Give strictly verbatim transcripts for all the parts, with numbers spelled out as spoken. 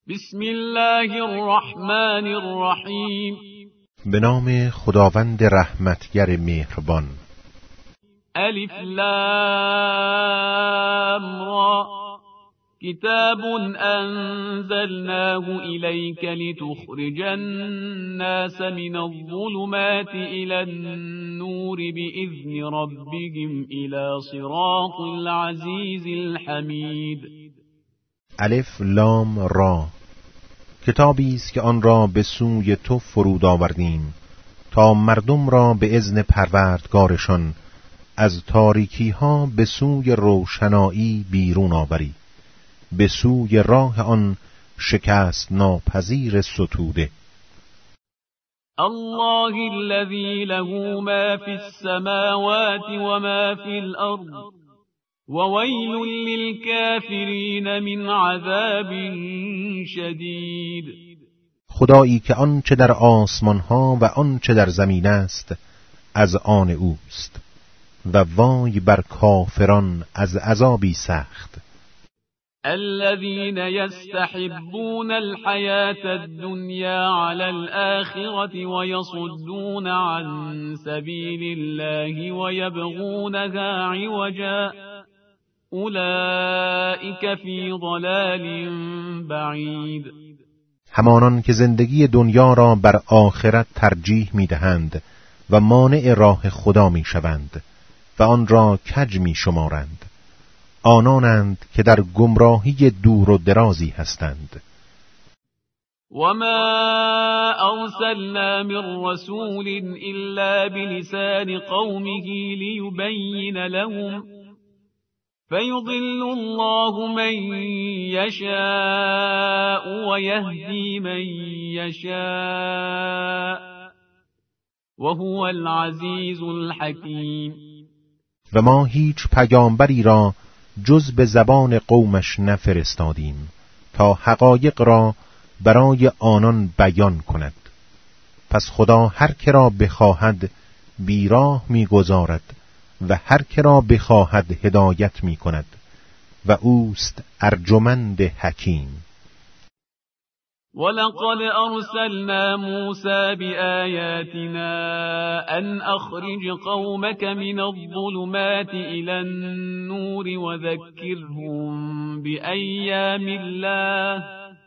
بسم الله الرحمن الرحیم. به نام خداوند رحمتگر مهربان. الف لام را کتاب انزلناه الیک لتخرج الناس من الظلمات الی النور باذن ربهم الی صراط العزیز الحمید. الف لام را کتابی است که آن را به سوی تو فرود آوردیم تا مردم را به اذن پروردگارشان از تاریکی ها به سوی روشنایی بیرون آوری، به سوی راه آن شکست ناپذیر ستوده. الله الذي له ما في السماوات وما في الأرض وويل للكافرين من عذاب شدید. خدایی که آنچه در آسمان ها و آنچه در زمین است از آن اوست و وای بر کافران از عذابی سخت. الذين يستحبون الحياة الدنيا على الآخرة ويصدون عن سبيل الله ويبغونها عوجا اولئك في ضلال بعید. همانان که زندگی دنیا را بر آخرت ترجیح می‌دهند و مانع راه خدا می‌شوند و آن را کج می‌شمارند، آنانند که در گمراهی دور و درازی هستند. وما أرسلنا من رسول إلا بلسان قومه ليبين لهم فيضل الله من يشاء ويهدي من يشاء وهو العزيز الحكيم. و ما هیچ پیامبری را جز به زبان قومش نفرستادیم تا حقایق را برای آنان بیان کند. پس خدا هر که را بخواهد بیراه می‌گذارد و هر که را بخواهد هدایت می‌کند و اوست ارجمند حکیم. ولقد أرسلنا موسى بآياتنا أن أخرج قومك من الظلمات إلى النور وذكرهم بأيام الله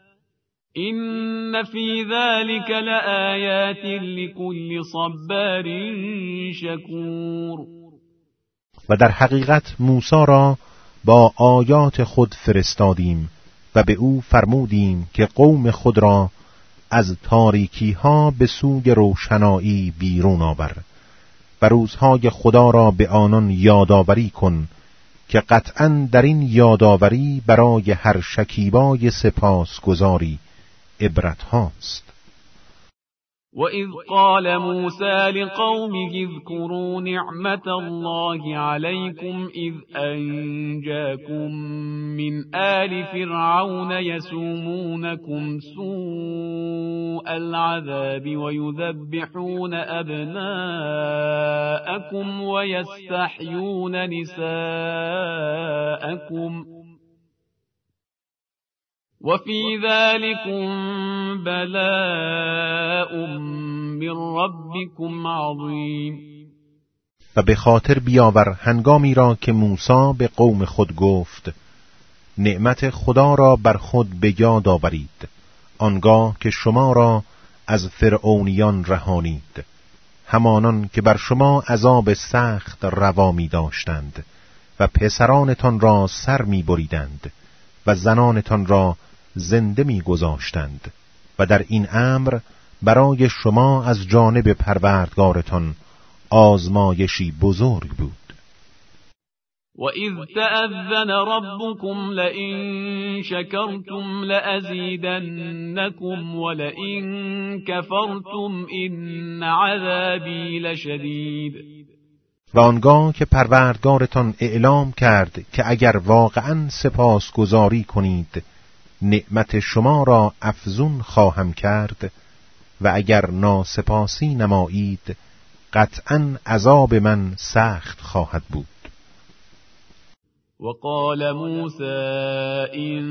إن في ذلك لآيات لكل صبار شكور. و در حقیقت موسی را با آیات خود فرستادیم و به او فرمودیم که قوم خود را از تاریکی ها به سوی روشنایی بیرون آور و روزهای خدا را به آنان یادآوری کن که قطعاً در این یادآوری برای هر شکیبای سپاسگزاری عبرت هاست. وَإِذْ قَالَ مُوسَى لِقَوْمِهِ اذْكُرُوا نِعْمَةَ اللَّهِ عَلَيْكُمْ إِذْ أَنْجَاكُمْ مِنْ آلِ فِرْعَوْنَ يَسُومُونَكُمْ سُوءَ الْعَذَابِ وَيُذَبِّحُونَ أَبْنَاءَكُمْ وَيَسْتَحْيُونَ نِسَاءَكُمْ وفي ذلكم بلاء من ربكم عظیم. و به خاطر بیاور هنگامی را که موسی به قوم خود گفت نعمت خدا را بر خود به یاد آورید آنگاه که شما را از فرعونیان رهانید، همانان که بر شما عذاب سخت روا می داشتند و پسرانتان را سر می بریدند و زنانتان را زنده می گذاشتند و در این امر برای شما از جانب پروردگارتان آزمایشی بزرگ بود. وَإِذْ تَأَذَّنَ رَبُّكُمْ لَئِن شَكَرْتُمْ لَأَزِيدَنَّكُمْ وَلَئِن كَفَرْتُمْ إِنَّ عَذَابِي لَشَدِيدٌ. و آنگاه که پروردگارتان اعلام کرد که اگر واقعاً سپاسگزاری کنید نعمت شما را افزون خواهم کرد و اگر ناسپاسی نمایید قطعاً عذاب من سخت خواهد بود. وقال موسى إن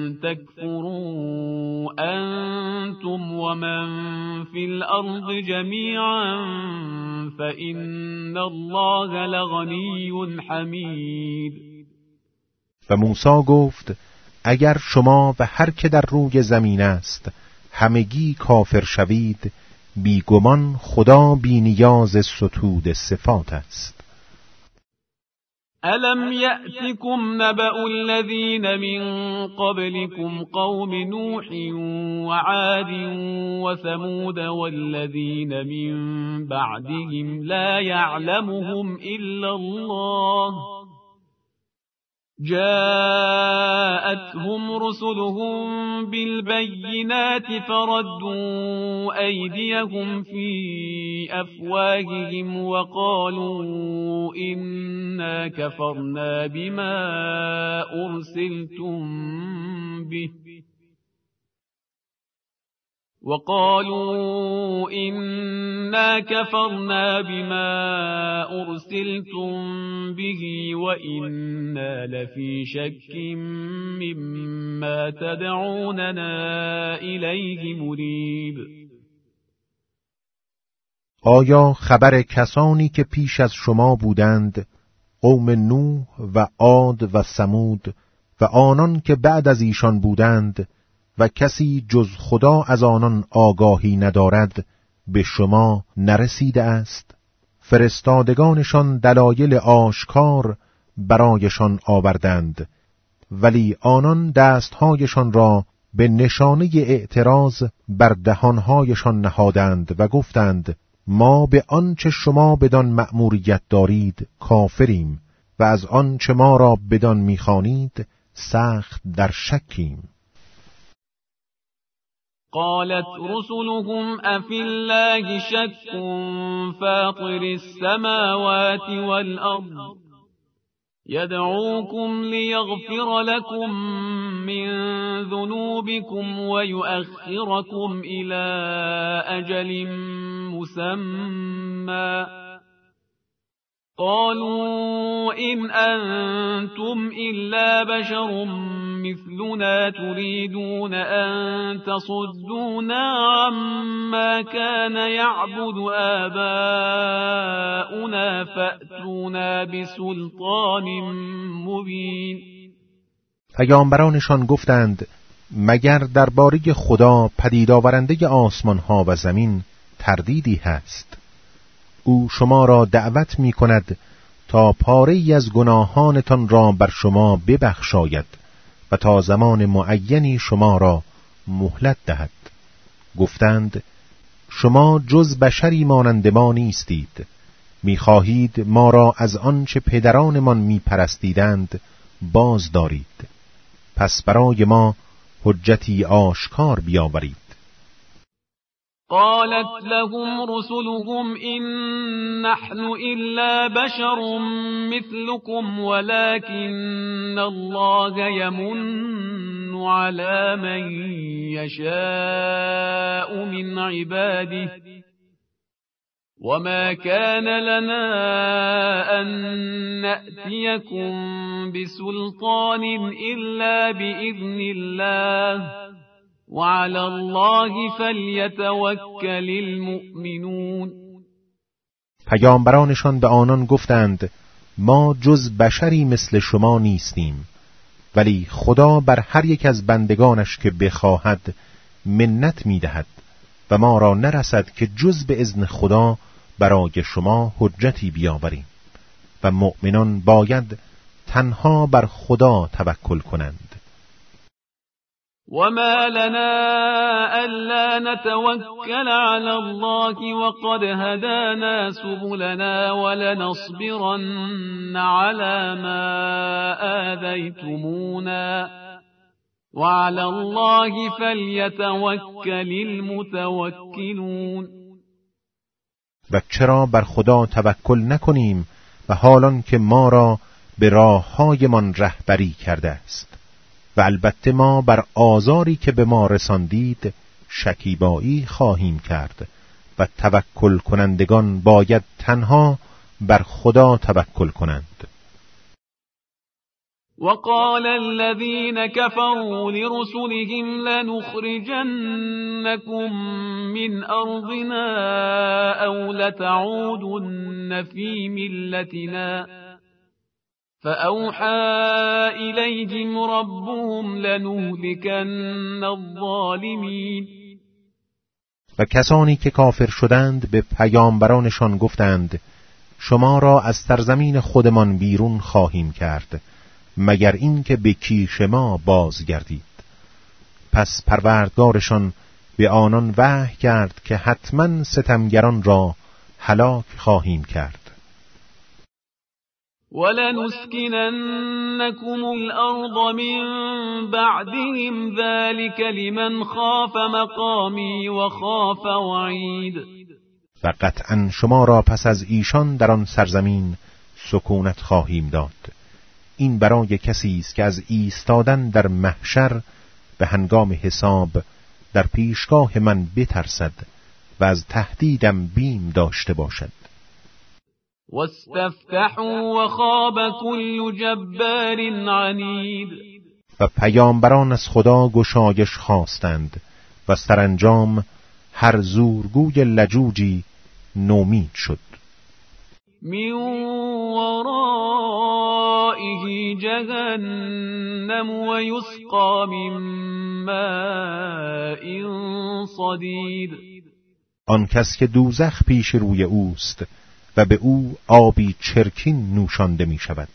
تكفروا أنتم ومن في الأرض جميعا فإن الله لغنی حمید. و موسی گفت اگر شما و هر که در روی زمین است همگی کافر شوید، بیگمان خدا بی نیاز ستود صفات است. ألم يأتكم نبأ الذين من قبلكم قوم نوح وعاد وثمود والذين من بعدهم لا يعلمهم إلا الله جاءتهم رسلهم بالبينات فردوا أيديهم في أفواههم وقالوا إنا كفرنا بما أرسلتم به وقالوا إنا كفرنا بما أرسلتم به وإنا لفي شك مما تدعوننا إليه مريب. آیا خبر کسانی که پیش از شما بودند، قوم نوح و عاد و ثمود و آنان که بعد از ایشان بودند و کسی جز خدا از آنان آگاهی ندارد، به شما نرسیده است؟ فرستادگانشان دلایل آشکار برایشان آوردند، ولی آنان دستهایشان را به نشانه اعتراض بر دهانهایشان نهادند و گفتند ما به آنچه شما بدان مأموریت دارید کافریم و از آنچه ما را بدان می‌خوانید سخت در شکیم. قالت رسلهم أفي الله شك فاطر السماوات والأرض يدعوكم ليغفر لكم من ذنوبكم ويؤخركم إلى أجل مسمى قالوا إن أنتم إلا بشر مثلنا تريدون أن تصدونا عما كان يعبد آباؤنا فأتونا بسلطان مبين. پیامبرانشان گفتند مگر درباره خدا پدید آورنده آسمان ها و زمین تردیدی هست؟ او شما را دعوت می کند تا پاره‌ای از گناهانتان را بر شما ببخشاید و تا زمان معینی شما را مهلت دهد. گفتند شما جز بشری مانند ما نیستید، می‌خواهید ما را از آنچه پدرانمان می‌پرستیدند باز دارید، پس برای ما حجتی آشکار بیاورید. قالت لهم رسلهم إن نحن إلا بشر مثلكم ولكن الله يمن على من يشاء من عباده وما كان لنا أن نأتيكم بسلطان إلا بإذن الله وعلى الله فلیتوکل المؤمنون. پیامبرانشان به آنان گفتند ما جز بشری مثل شما نیستیم، ولی خدا بر هر یک از بندگانش که بخواهد منت می‌دهد و ما را نرسد که جز به اذن خدا برای شما حجتی بیاوریم و مؤمنان باید تنها بر خدا توکل کنند. وما لنا ألا نتوكل على الله وقد هدانا سبلنا ولنصبرن على ما آذيتمونا وعلى الله فليتوكل المتوكلون. و چرا بر خدا توکل نکنیم و حالان که ما را به راه‌هایمان رهبری کرده است؟ و البته ما بر آزاری که به ما رساندید شکیبایی خواهیم کرد و توکل کنندگان باید تنها بر خدا توکل کنند. وقال الذين كفروا لرسلهم لنخرجنكم من أرضنا أو لتعودن في ملتنا فأوحى إليهم ربهم لنهلكن الظالمین. و کسانی که کافر شدند به پیامبرانشان گفتند شما را از سرزمین خودمان بیرون خواهیم کرد مگر این که به کیش ما بازگردید. پس پروردگارشان به آنان وحی کرد که حتما ستمگران را هلاک خواهیم کرد. وَلَنُسْكِنَنَّكُمُ الْأَرْضَ مِنْ بَعْدِهِمْ ذَلِكَ لِمَنْ خَافَ مَقَامِي وَخَافَ وَعِیدِ. و قطعا شما را پس از ایشان در آن سرزمین سکونت خواهیم داد. این برای کسی است که از ایستادن در محشر به هنگام حساب در پیشگاه من بترسد و از تهدیدم بیم داشته باشد. واستفتحوا وخاب كل جبار عنید. و پیامبران از خدا گشایش خواستند و سرانجام هر زورگوی لجوجی نومید شد. من ورائه جهنم و یسقا من ماء صدید. آن کس که دوزخ پیش روی اوست و به او آبی چرکین نوشانده می شود.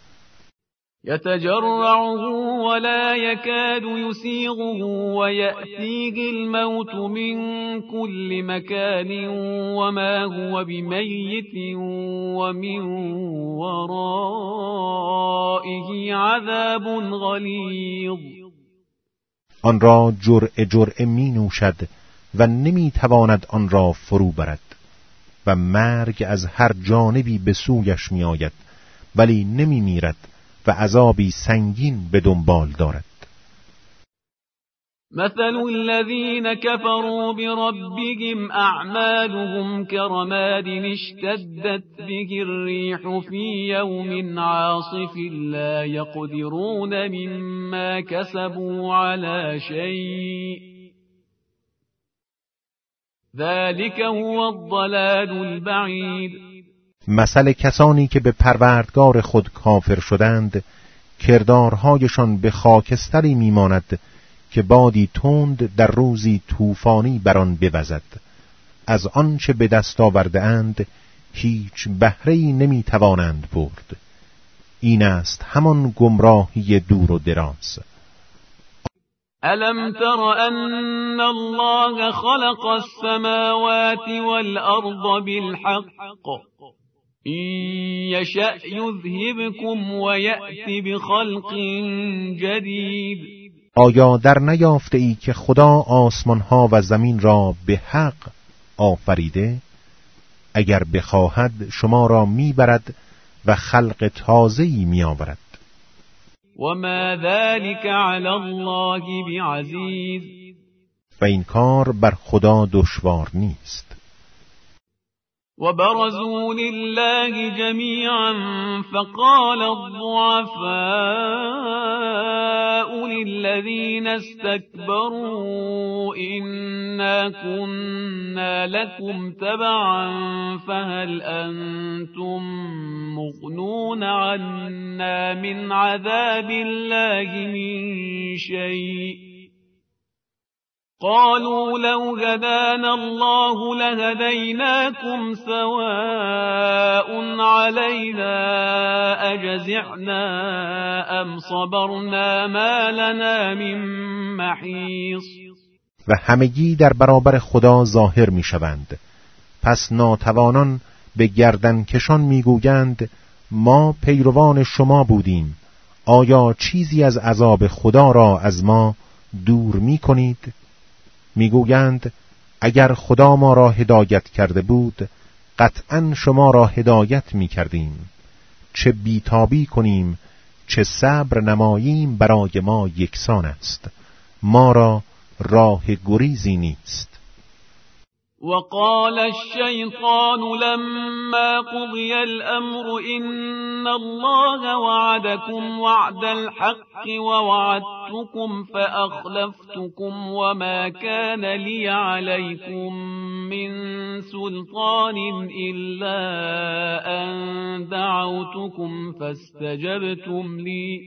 یتجرعه ولا یکاد یسیغه و یأتیه الموت من كل مکان وما هو بمیت ومن ورائه عذاب غلیظ. آن را جرعه جرعه می نوشد و نمی تواند آن را فرو برد و مرگ از هر جانبی به سویش می آید ولی نمی میرد و عذابی سنگین به دنبال دارد. مثل الذين كفروا بربهم أعمالهم كرماد اشتدت به الريح في يوم عاصف لا يقدرون مما كسبوا على شيء ذلك هو الضلال البعید. مثل کسانی که به پروردگار خود کافر شدند کردارهایشان به خاکستری میماند که بادی تند در روزی طوفانی بر آن بوزد. از آنچه به دست آورده اند هیچ بهره‌ای نمیتوانند برد. این است همان گمراهی دور و دراز. ألم تر أن الله خلق السماوات والأرض بالحق إن يشأ يذهبكم ويأتي بخلق جديد. آیا در نیافته ای که خدا آسمان ها و زمین را به حق آفریده؟ اگر بخواهد شما را میبرد و خلق تازه‌ای میآورد. وما ذلك على الله بعزیز. و این کار بر خدا دشوار نیست. وبرزوا لله جميعا فقال الضعفاء للذين استكبروا إنا كنا لكم تبعا فهل أنتم مغنون عنا من عذاب الله من شيء قالوا لو هدانا الله لهديناكم سواء علينا أجزعنا أم صبرنا ما لنا من محیص. و همگی در برابر خدا ظاهر می شوند. پس ناتوانان به گردن کشان می گویند ما پیروان شما بودیم، آیا چیزی از عذاب خدا را از ما دور می کنید؟ میگویند اگر خدا ما را هدایت کرده بود قطعاً شما را هدایت میکردیم. چه بیتابی کنیم چه صبر نماییم برای ما یکسان است، ما را راه گریزی نیست. وقال الشيطان لما قضي الأمر إن الله وعدكم وعد الحق ووعدتكم فأخلفتكم وما كان لي عليكم من سلطان إلا أن دعوتكم فاستجبتم لي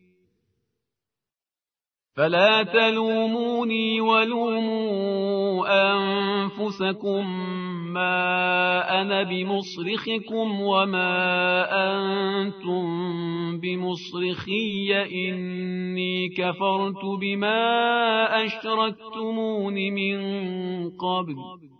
فلا تلوموني ولوموا أنفسكم ما أنا بمصرخكم وما أنتم بمصرخي إني كفرت بما أشركتمون من قبل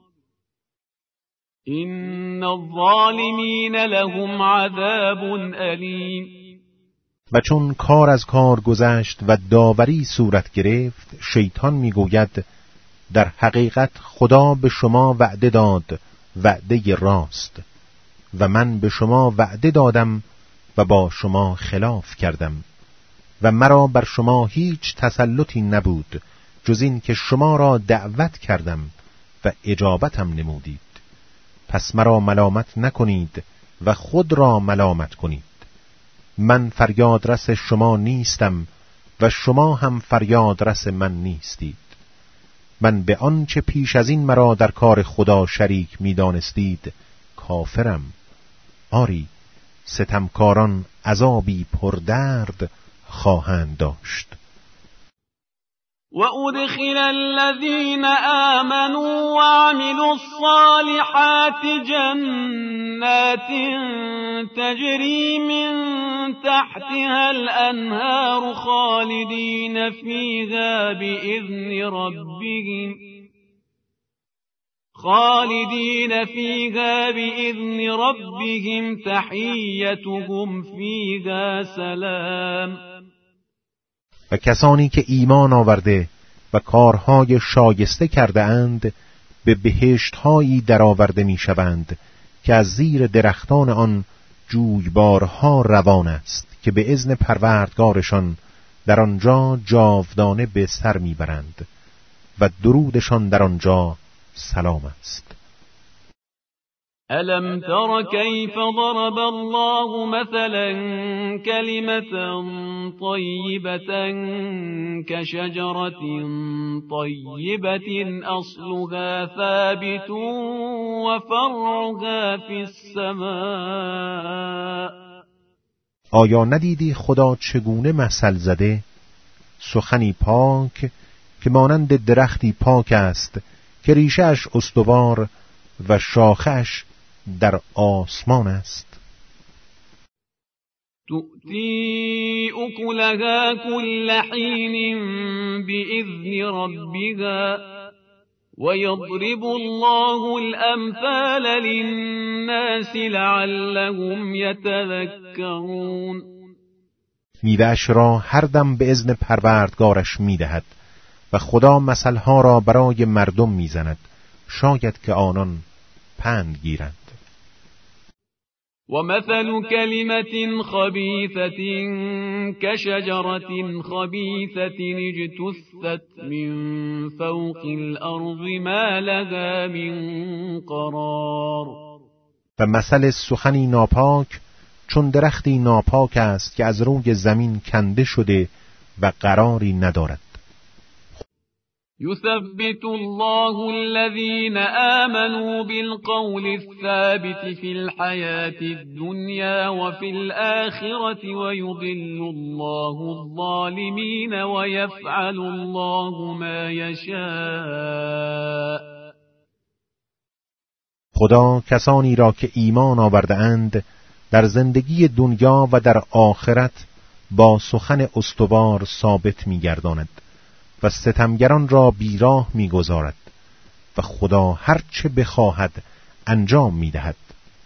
إن الظالمين لهم عذاب أليم. و چون کار از کار گذشت و داوری صورت گرفت، شیطان میگوید در حقیقت خدا به شما وعده داد، وعده راست، و من به شما وعده دادم و با شما خلاف کردم و مرا بر شما هیچ تسلطی نبود جز این که شما را دعوت کردم و اجابتم نمودید. پس مرا ملامت نکنید و خود را ملامت کنید. من فریادرس شما نیستم و شما هم فریادرس من نیستید. من به آنچه پیش از این مرا در کار خدا شریک می دانستید کافرم. آری، ستمکاران عذابی پردرد خواهند داشت. وَأُدْخِلَ الَّذِينَ آمَنُوا وَعَمِلُوا الصَّالِحَاتِ جَنَّاتٍ تَجْرِي مِن تَحْتِهَا الْأَنْهَارُ خَالِدِينَ فِيهَا بِإِذْنِ رَبِّهِمْ خالدين فيها بإذن ربهم تحيتهم فيها سلام. و کسانی که ایمان آورده و کارهای شایسته کرده اند به بهشت‌هایی درآورده می‌شوند که از زیر درختان آن جویبارها روان است که به اذن پروردگارشان در آنجا جاودانه به سر میبرند و درودشان در آنجا سلام است. ألم تر كيف ضرب الله مثلا كلمة طيبة كشجرة طيبة أصلها ثابت وفرعها في السماء. آیا ندیدی خدا چگونه مثل زده؟ سخنی پاک که مانند درختی پاک است که ریشه‌اش استوار و شاخه‌اش در آسمان است. تؤتی اکلها کل حین بإذن ربها ويضرب الله الأمثال للناس لعلهم يتذكرون. میوه‌اش را هر دم به اذن پروردگارش میدهد و خدا مثلها را برای مردم میزند شاید که آنان پند گیرند. ومثل كلمة خبيثة كشجرة خبيثة اجتثت من فوق الأرض ما لها من قرار. و مثل سخنی ناپاک چون درختی ناپاک است که از روی زمین کنده شده و قراری ندارد. يثبت الله الذين آمنوا بالقول الثابت في الحياة الدنيا وفي الآخرة ويضل الله الظالمين ويفعل الله ما يشاء. خدا کسانی را که ایمان آورده اند در زندگی دنیا و در آخرت با سخن استوار ثابت می‌گرداند و ستمگران را بیراه می‌گذارد و خدا هر چه بخواهد انجام می‌دهد.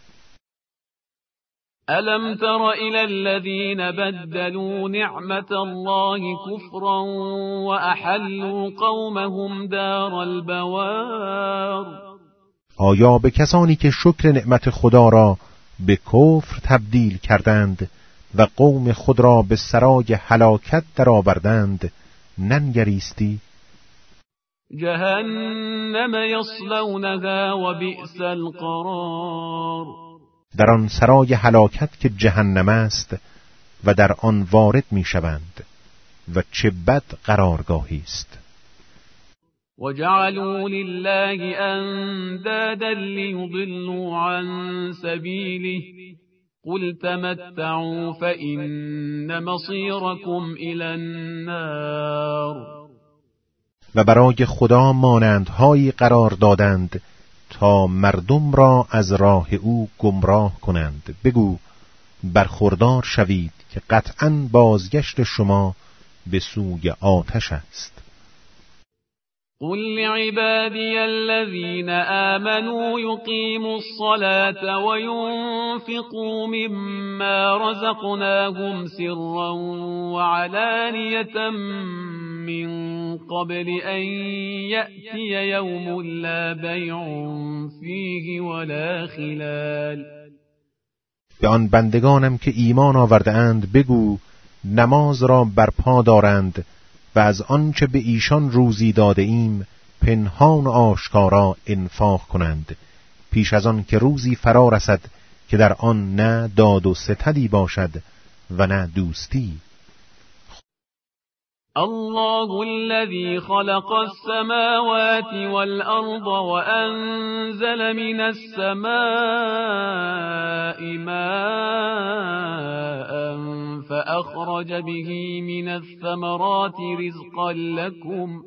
ألم تر إلى الذين بدلوا نعمة الله كفرا وأحلوا قومهم دار البوار. آیا به کسانی که شکر نعمت خدا را به کفر تبدیل کردند و قوم خود را به سرای هلاکت درآوردند ننگریستی؟ جهنم یصلونها و بئس القرار. در آن سرای هلاکت که جهنم است و در آن وارد می شوند و چه بد قرارگاهی است. و جعلوا لله اندادا لیضلوا عن سبیله قل تمتعوا فإن مصيركم إلى النار. و برای خدا مانندهایی قرار دادند تا مردم را از راه او گمراه کنند. بگو برخوردار شوید که قطعاً بازگشت شما به سوی آتش است. قل لعبادي الذين آمنوا يقيموا الصلاة وينفقوا مما رزقناهم سرا وعلانية من قبل أن يأتي يوم لا بيع فيه ولا خلال. به آن بندگانم که ایمان آورده اند بگو نماز را برپا دارند و از آنچه به ایشان روزی داده ایم پنهان و آشکارا انفاق کنند پیش از آن که روزی فرا رسد که در آن نه داد و ستدی باشد و نه دوستی. الله الذي خلق السماوات والأرض وأنزل من السماء ماء فأخرج به من الثمرات رزقا لكم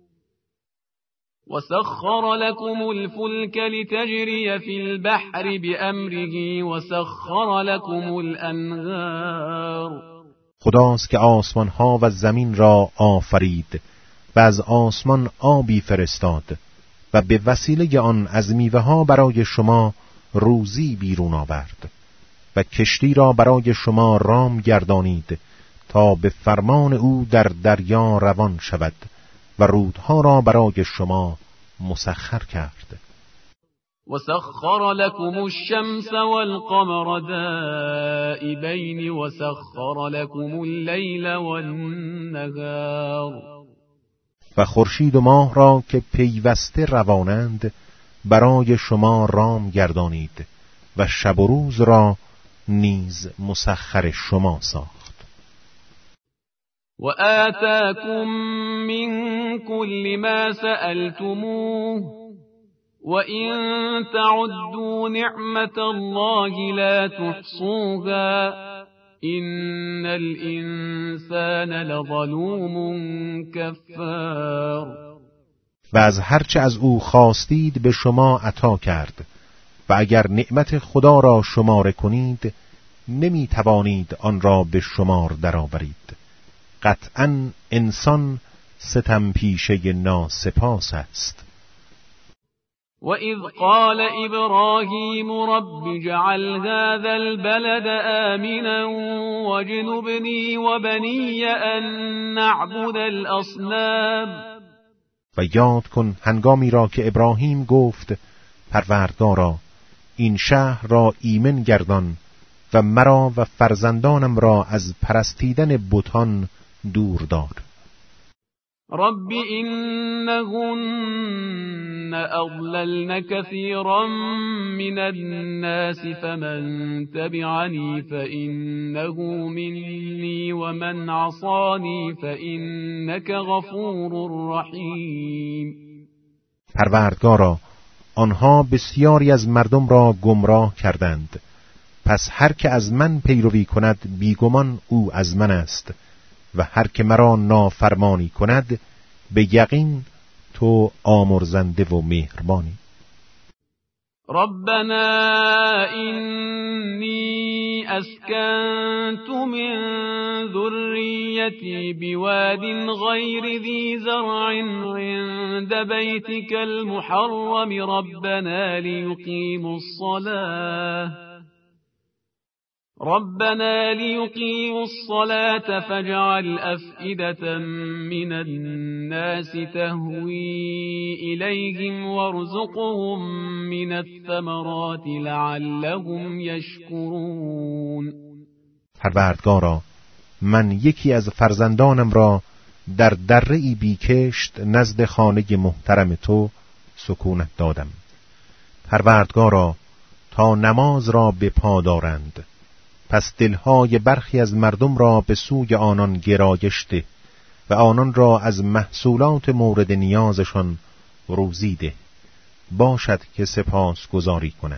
وسخر لكم الفلك لتجري في البحر بأمره وسخر لكم الأنهار. خداست که آسمان ها و زمین را آفرید و از آسمان آبی فرستاد و به وسیله آن از میوه ها برای شما روزی بیرون آورد و کشتی را برای شما رام گردانید تا به فرمان او در دریا روان شود و رودها را برای شما مسخر کرد. وسخر لكم الشمس والقمر دائبين وسخر لكم الليل والنهار. و خورشید و ماه را که پیوسته روانند برای شما رام گردانید و شب و روز را نیز مسخر شما ساخت. و آتاكم من كل ما سألتموه وَإِن تَعُدُّوا نِعْمَةَ اللَّهِ لَا تُحْصُوهَا إِنَّ الْإِنسَانَ لَظَلُومٌ كَفَّارٌ. و از هرچه از او خواستید به شما عطا کرد و اگر نعمت خدا را شماره کنید نمی توانید آن را به شمار درآورید. قطعاً انسان ستم پیشه ناسپاس است. وَإِذْ قَالَ إِبْرَاهِيمُ رَبِّ اجْعَلْ هَذَا الْبَلَدَ آمِنًا وَاجْنُبْنِي وَبَنِيَّ أَن نَّعْبُدَ الْأَصْنَامَ. و یاد کن هنگامی را که ابراهیم گفت پروردگارا این شهر را ایمن گردان و مرا و فرزندانم را از پرستیدن بتان دور دار. رب إنهن أضللن كثيرا من الناس فمن تبعني فإنه مني ومن عصاني فإنك غفور رحيم. پروردگارا آنها بسیاری از مردم را گمراه کردند پس هر که از من پیروی کند بیگمان او از من است و هر که مرا نافرمانی کند به یقین تو آمرزنده و مهربانی. ربنا إني أسكنت من ذريتي بواد غير ذي زرع عند بيتك المحرم ربنا ليقيموا الصلاة ربنا ليقيموا الصلاة فاجعل أفئدة من الناس تهوي إليهم وارزقهم من الثمرات لعلهم يشكرون. پروردگارا من یکی از فرزندانم را در دره‌ای بیکشت نزد خانه محترم تو سکونت دادم. پروردگارا تا نماز را به پا دارند، پس دلهای برخی از مردم را به سوی آنان گرایش ده و آنان را از محصولات مورد نیازشان روزی ده، باشد که سپاس گزاری کنند.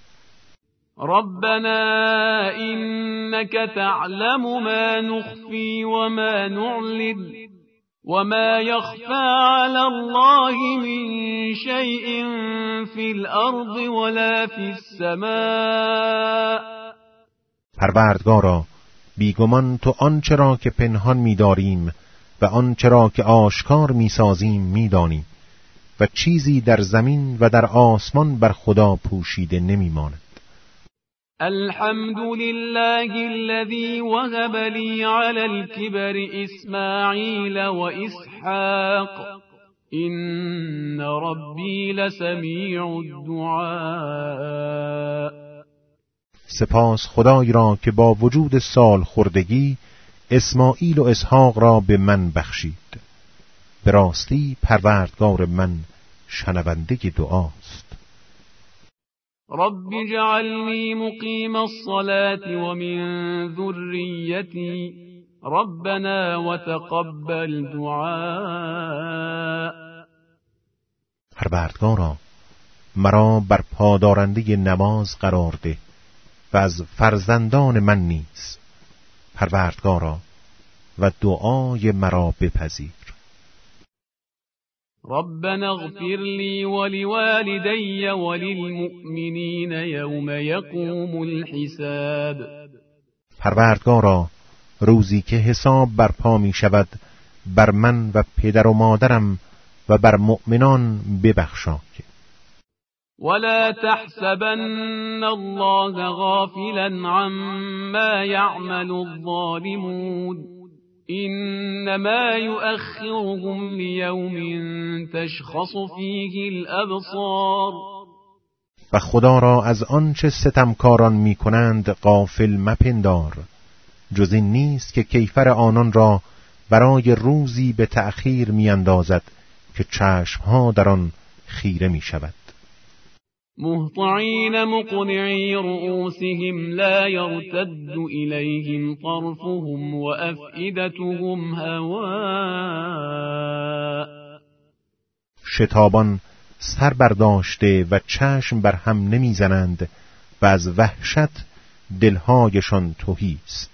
ربنا إنك تعلم ما نخفي وما نعلن وما يخفى على الله من شيء في الأرض ولا في السماء. پروردگارا بیگمان تو آنچه را که پنهان می‌داریم و آنچه را که آشکار می‌سازیم می‌دانی و چیزی در زمین و در آسمان بر خدا پوشیده نمی‌ماند. الحمد لله الذي وهب لي على الكبر إسماعيل وإسحاق إن ربي لسميع الدعاء. سپاس خدای را که با وجود سال خوردگی اسماعیل و اسحاق را به من بخشید. به راستی پروردگار من شنونده دعاست. رب اجعلني مقيم الصلاة ومن ذريتي ربنا وتقبل دعاء. پروردگارا مرا بر پادارنده نماز قرار ده و از فرزندان من نیز، پروردگارا و دعای مرا بپذیر. ربنا اغفر لي ولوالدي وللمؤمنين يوم يقوم الحساب. پروردگارا روزی که حساب برپا می شود بر من و پدر و مادرم و بر مؤمنان ببخشا. ولا تحسبن الله غافلا عما يعمل الظالمون إنما يؤخرهم ليوم تشخص فيه الأبصار. و خدا را از آنچه ستمکاران می کنند غافل مپندار، جز این نیست که کیفر آنان را برای روزی به تأخیر می اندازد که چشمها در آن خیره می شود. مهطعين مقنعي رؤوسهم لا يرتد إليهم طرفهم وأفئدتهم هواء. شتابان سر برداشته و چشم بر هم نمیزنند و از وحشت دلهایشان تهی است.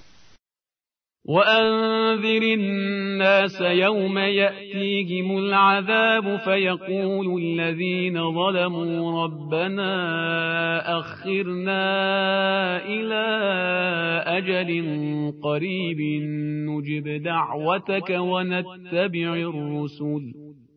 وأنذر الناس يوم يأتيهم العذاب فيقول الذين ظلموا ربنا أخرنا إلى أجل قريب نجب دعوتك ونتبع الرسل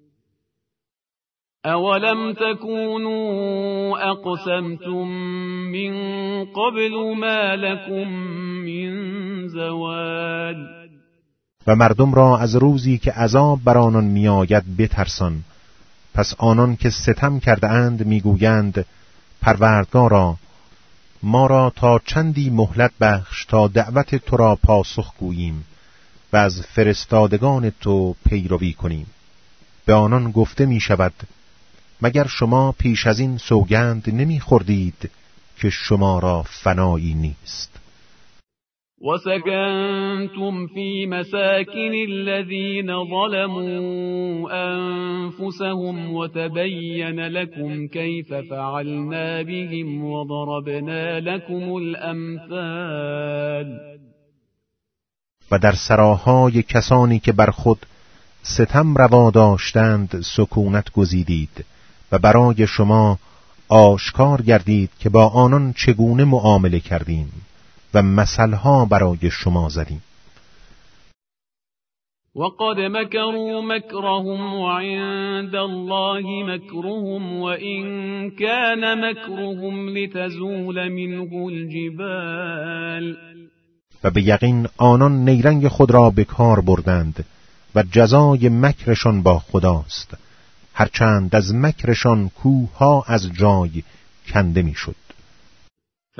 أولم تكونوا أقسمتم من قبل ما لكم من زوال. و مردم را از روزی که عذاب بر آنان میآید بترسان. پس آنان که ستم کرده اند میگویند پروردگارا ما را تا چندی مهلت بخش تا دعوت تو را پاسخ گوییم و از فرستادگان تو پیروی کنیم. به آنان گفته می شود مگر شما پیش از این سوگند نمی خوردید که شما را فنایی نیست. وسكنتم في مساكن الذين ظلموا أنفسهم وتبين لكم كيف فعلنا بهم وضربنا لكم الأمثال. و در سراهای کسانی که بر خود ستم روا داشتند سکونت گزیدید و برای شما آشکار گردید که با آنان چگونه معامله کردیم و مثلها برای شما زدیم. وقد مكروا مكرهم وعند الله مكرهم وإن كان مكرهم لتزول منه الجبال. و به یقین آنان نیرنگ خود را به کار بردند و جزای مکرشان با خداست، هرچند از مکرشان کوهها از جای کنده میشد.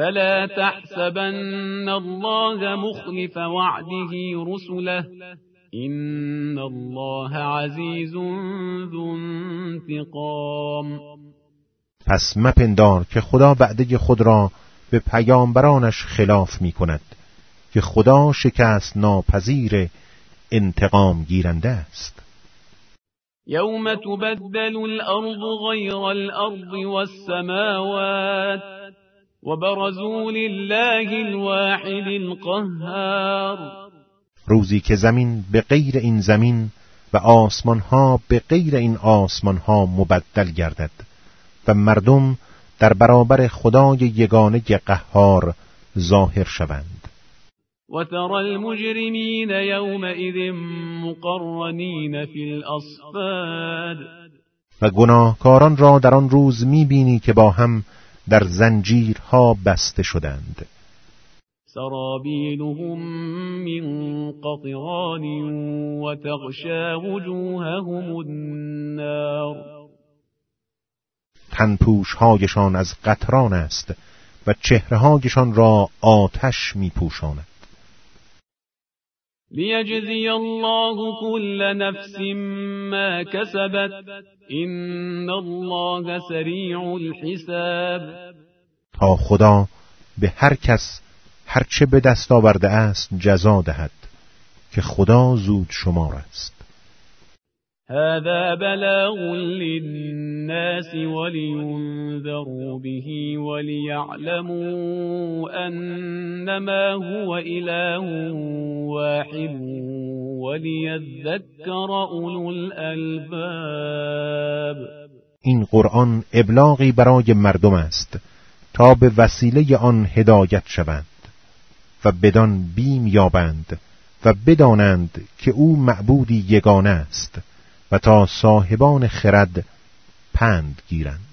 فلا تحسبن الله مخلف وعده رسله این الله عزیز ذو انتقام. پس مپندار که خدا وعده خود را به پیامبرانش خلاف می کند که خدا شکست ناپذیر انتقام گیرنده است. یوم تبدل الارض غیر الارض والسماوات وبرزوا لله الواحد القهار. روزی که زمین به غیر این زمین و آسمان ها به غیر این آسمان ها مبدل گردد و مردم در برابر خدای یگانه قهار ظاهر شوند. و ترى المجرمین یومئذ مقرنین فی الاصفاد. و گناهکاران را در آن روز می‌بینی که با هم در زنجیرها بسته شدند. سرابیلهم من قطران و تغشا وجوههم النار. تنپوش‌هایشان از قطران است و چهره‌هایشان را آتش می‌پوشاند. لیجزی الله كل نفس ما کسبت ان الله سریع الحساب. تا خدا به هر کس هر چه به دست آورده است جزا دهد که خدا زود شمار است. هذا بلاغ للناس ولينذروا به وليعلموا أنما هو إله واحد وليذكر أولو الألباب. این قرآن ابلاغی برای مردم است تا به وسیله آن هدایت شوند و بدان بیم یابند و بدانند که او معبودی یگانه است و تا صاحبان خرد پند گیرند.